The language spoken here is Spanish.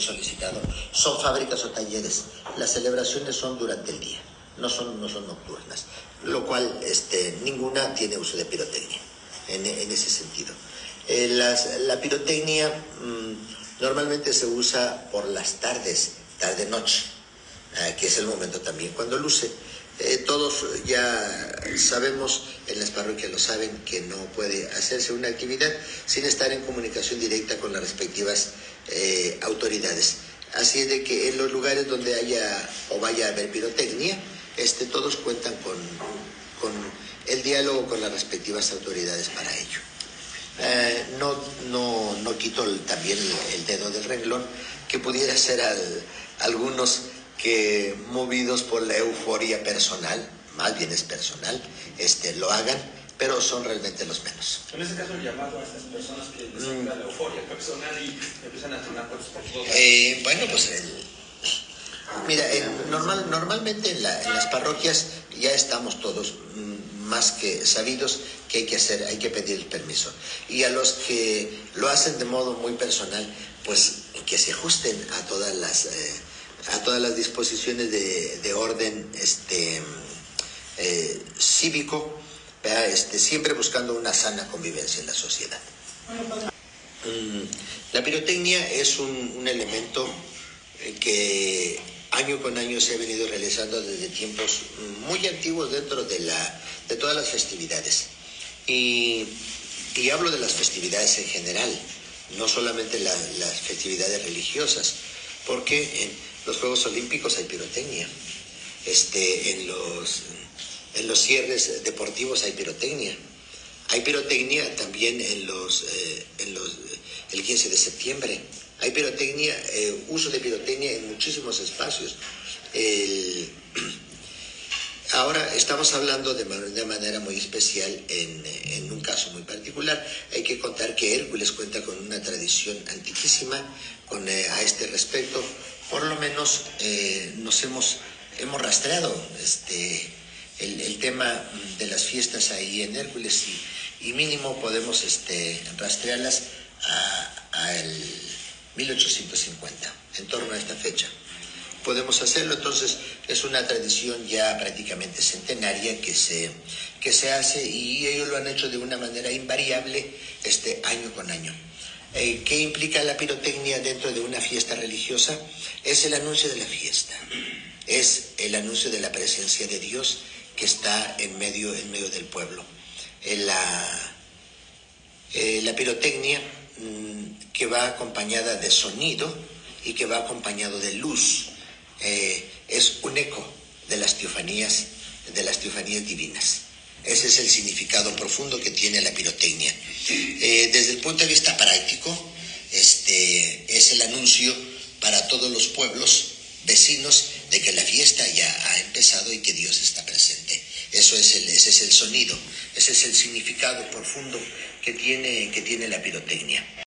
solicitado, son fábricas o talleres. Las celebraciones son durante el día, no son nocturnas, lo cual ninguna tiene uso de pirotecnia en ese sentido. La pirotecnia normalmente se usa por las tardes, tarde-noche, que es el momento también cuando luce. Todos ya sabemos, en las parroquias lo saben, que no puede hacerse una actividad sin estar en comunicación directa con las respectivas autoridades. Así es de que en los lugares donde haya o vaya a haber pirotecnia, todos cuentan con el diálogo con las respectivas autoridades para ello. No quito también el dedo del renglón, que pudiera ser algunos que, movidos por la euforia personal, más bien es personal, lo hagan, pero son realmente los menos. En ese caso, el llamado a estas personas que les entra la euforia personal y empiezan a tronar puertas por todos. Bueno, pues mira, normalmente en las parroquias ya estamos todos más que sabidos que hay que pedir el permiso. Y a los que lo hacen de modo muy personal, pues que se ajusten a todas las disposiciones de orden cívico, siempre buscando una sana convivencia en la sociedad. La pirotecnia es un elemento que año con año se ha venido realizando desde tiempos muy antiguos dentro de todas las festividades. Y hablo de las festividades en general, no solamente las festividades religiosas, porque en los Juegos Olímpicos hay pirotecnia, en los cierres deportivos hay pirotecnia. Hay pirotecnia también el 15 de septiembre. Hay pirotecnia, uso de pirotecnia en muchísimos espacios. Ahora estamos hablando de manera muy especial en un caso muy particular. Hay que contar que Hércules cuenta con una tradición antiquísima a este respecto. Por lo menos hemos rastreado el tema de las fiestas ahí en Hércules y mínimo podemos rastrearlas al 1850, en torno a esta fecha. Podemos hacerlo, entonces es una tradición ya prácticamente centenaria que se hace, y ellos lo han hecho de una manera invariable año con año. ¿Qué implica la pirotecnia dentro de una fiesta religiosa? Es el anuncio de la fiesta, es el anuncio de la presencia de Dios que está en medio del pueblo. La pirotecnia que va acompañada de sonido y que va acompañado de luz, es un eco de las teofanías divinas. Ese es el significado profundo que tiene la pirotecnia. Desde el punto de vista práctico, es el anuncio para todos los pueblos vecinos de que la fiesta ya ha empezado y que Dios está presente. Ese es el sonido, ese es el significado profundo que tiene la pirotecnia.